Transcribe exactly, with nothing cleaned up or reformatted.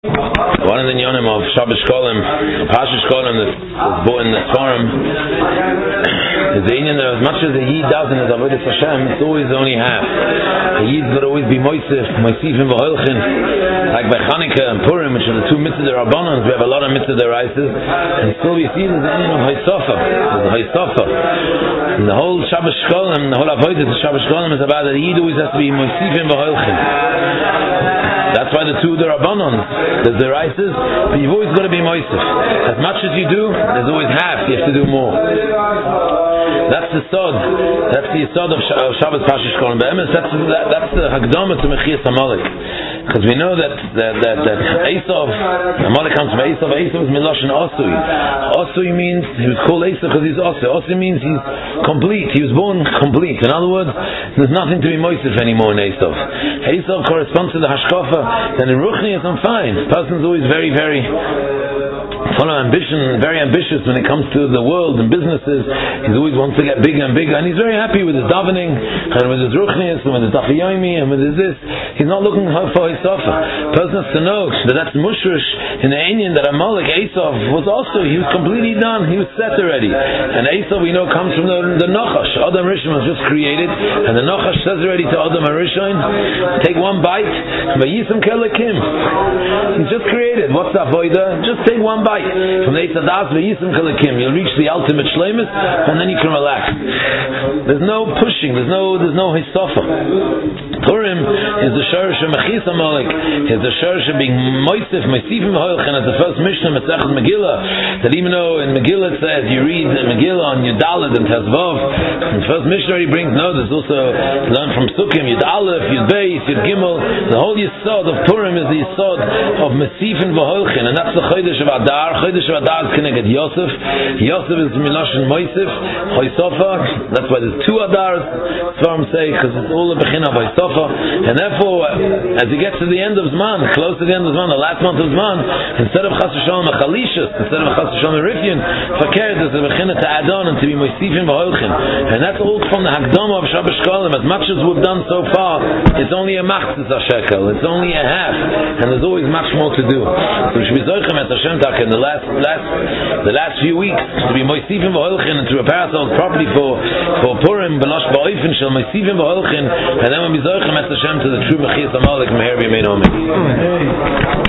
One of the yonim of Shabbos Kolim, Pashush Kolim that's bought in the forum is the Indian that as much as the Yid does in his Avodas Hashem, it's always only half. The Yid got to always be Moisef, Moisifim v'Holchin. Like by Chanukah and Purim, which are the two mitzvahs of Rabbanans, we have a lot of mitzvahs deraises, and still we see there's the Indian of Haisofa. There's the Haisofa. And the whole Shabbos Kolim, the whole Avodah of Shabbos Kolim is about that the Yid always has to be Moisifim v'Holchin. That's why the two of the Rabbanon, there's the rices, but you've always got to be moisef. As much as you do, there's always half, you have to do more. That's the sod. That's the sod of Shabbos Pashush Kolim. That's, that, that's the Hagdama to Mechias Amalek. Because we know that that that, that Esav, Amalek comes from Esav. Esav is Miloshin Osui. Osui means he was called Esav because he's Osui. Osui means he's complete. He was born complete. In other words, there's nothing to be moisef anymore in Esav. Esav corresponds to the Hashkafa. Then in Ruchnius, I'm fine. The person's always very, very full of ambition, very ambitious when it comes to the world and businesses. He always wants to get bigger and bigger, and he's very happy with his davening and with his ruchnius and with his dafiyomi and with his this. He's not looking for his sofa. Person has to know that that's mushrish in the Indian that Amalek Esav was also, he was completely done. He was set already. And Esav we know comes from the, the Nachash. Adam Rishon was just created, and the Nachash says already to Adam Rishon, take one bite, Vayisam Kelekim. He's just created. What's the avoida? Just take one bite. From the Eitzadas Vayisam Kelekim, you'll reach the ultimate shleimus, and then you can relax. There's no pushing. There's no. There's no hisofa. Purim is the shorish of Mechias Amalek. Is the shorish of being moisef, moisifim v'holchin. As the first Mishnah Masechet Megillah, that even though in Megillah it says you read Megillah on Yud Aleph and Tezvav, the first Mishnah he brings no. There's also learned from Sukkim Yud Aleph, Yud Beis, Yud Gimel. The whole yisod of Purim is the yisod of Mesifim v'holchin, and that's the chodesh of Adar. Chodesh of Adar is connected Yosef. Yosef is Miloshin Moisef, Hoisofa. That's why there's two Adars. Svarim say because it's all a bechina of Hoisofa. And therefore, as he gets to the end of Zman, close to the end of Zman, the last month of Zman, instead of Chas V'Shalom a Chalishus, instead of Chas V'Shalom a Rifyun, Fakir, there's a bechina to add on and to be Moisifim v'Holchin. And that's all from the Hagdama of Shabbos Kolim. As much as we've done so far, it's only a machzis shekel. It's only a half, and there's always much more to do. So we should be zoichem at Hashem Tak in the last, last, the last few weeks to be Moisifim v'Holchin and to prepare ourselves properly for for Purim, B'nosh Ba'ofen Shel Moisifim v'Holchin, and then we'll be zoichem at Hashem to the true Mechias Amalek Meher B'Yemein Amen.